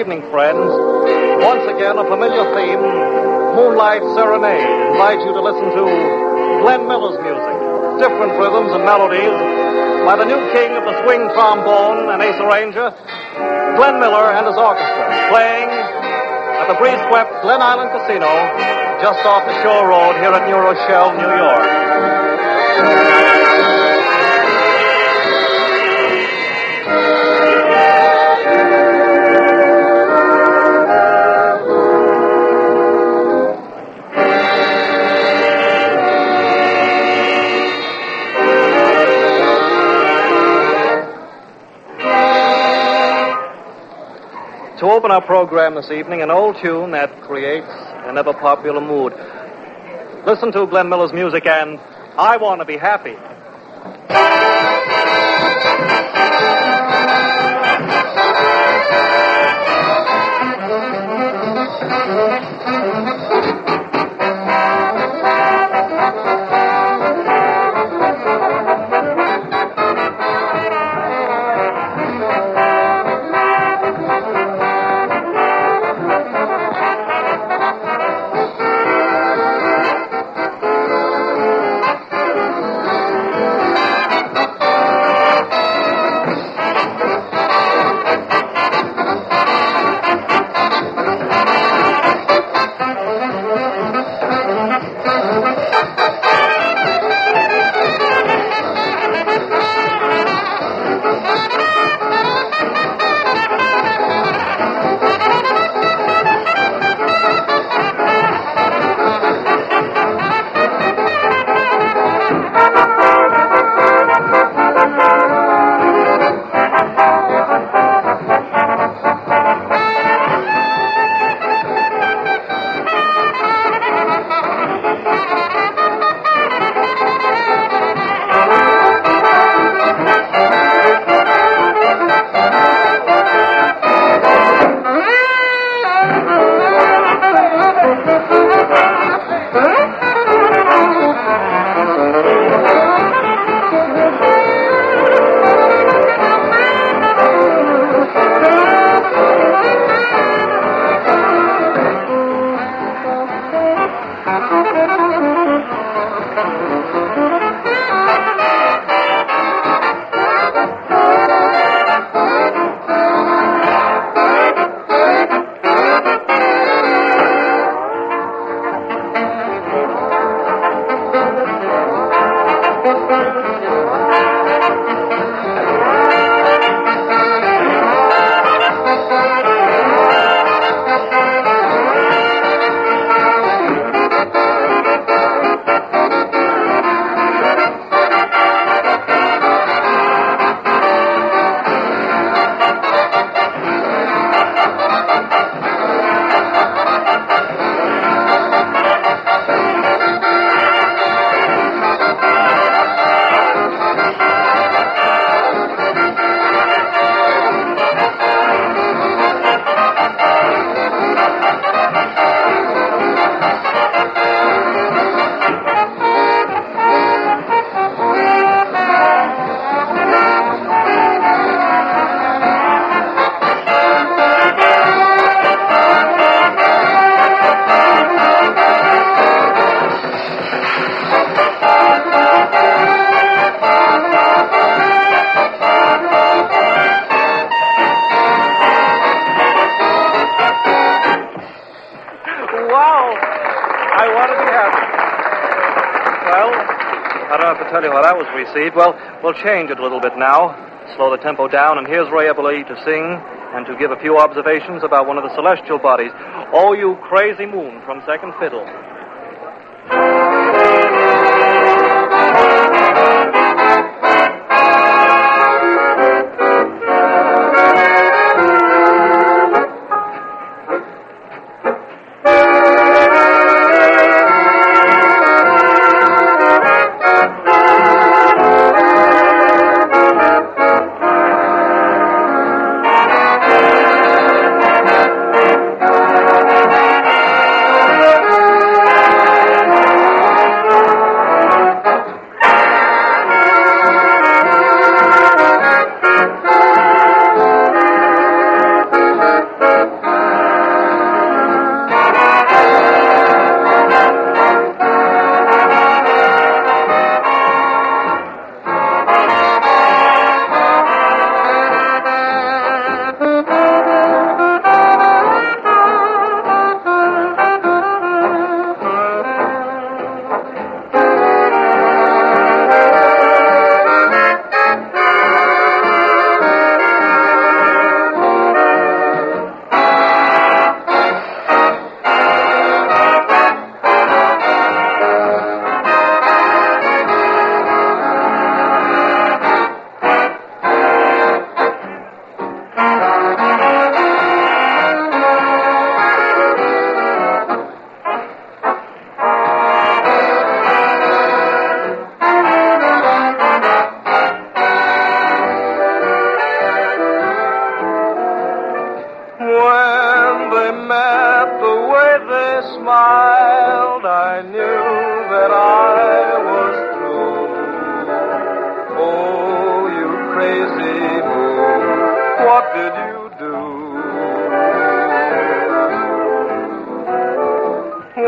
evening, friends. Once again, a familiar theme, Moonlight Serenade, invites you to listen to Glenn Miller's music, different rhythms and melodies by the new king of the swing trombone and ace arranger, Glenn Miller and his orchestra, playing at the breeze-swept Glen Island Casino, just off the Shore Road here at New Rochelle, New York. To open our program this evening, an old tune that creates an ever-popular mood. Listen to Glenn Miller's music and I Want to Be Happy. Tell you how that was received. Well, we'll change it a little bit now, slow the tempo down, and here's Ray Eberle to sing and to give a few observations about one of the celestial bodies. Oh, you crazy moon from Second Fiddle.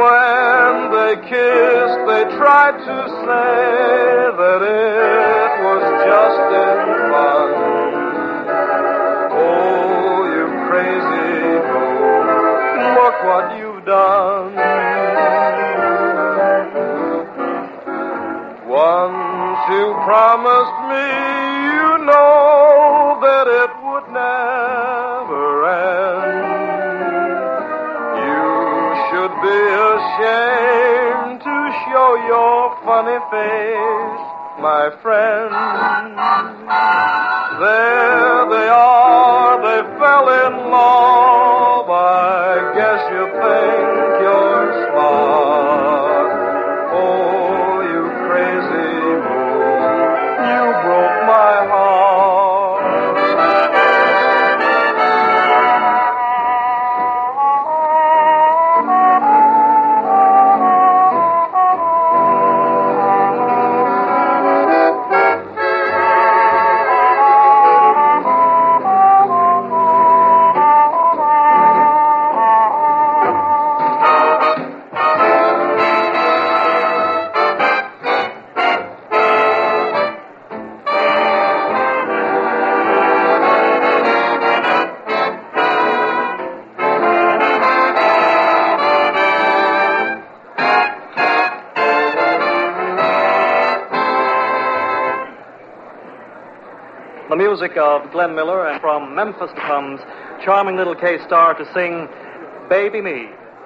when they kissed, they tried to say that it was just in fun. Oh, you crazy fool, look what you've done. Once you promised me, you know that it would never end. You should be ashamed to show your funny face, my friend. There they are, they fell in love. I guess you think you're smart. Oh, you crazy moon, you broke my heart. The music of Glenn Miller, and from Memphis comes charming little K-Star to sing Baby Me.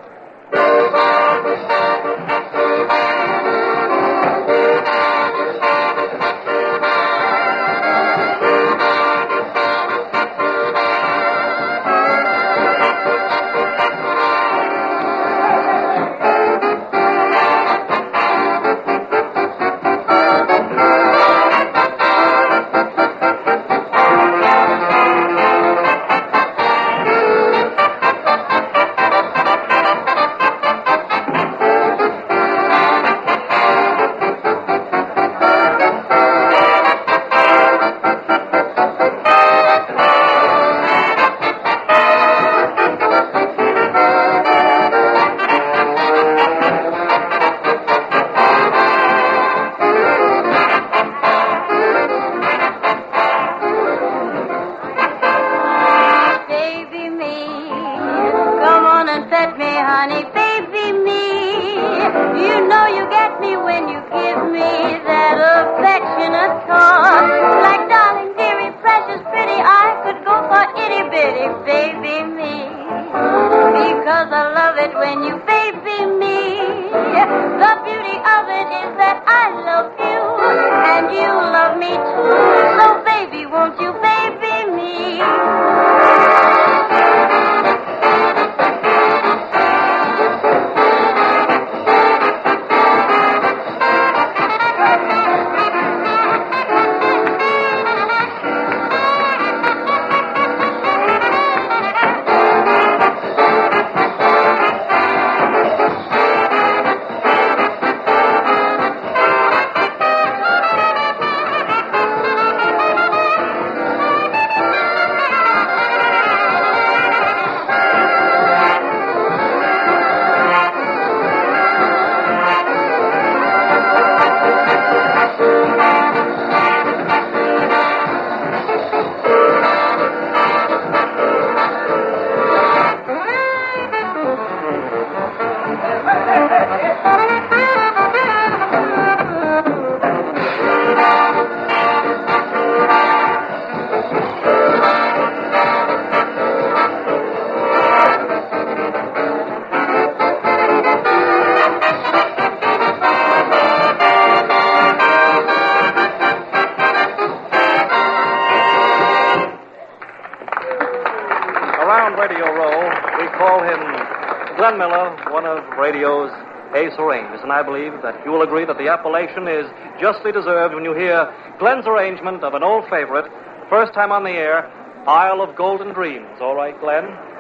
Glenn Miller, one of radio's Ace Arrangements, and I believe that you will agree that the appellation is justly deserved when you hear Glenn's arrangement of an old favorite, first time on the air, Isle of Golden Dreams. All right, Glenn?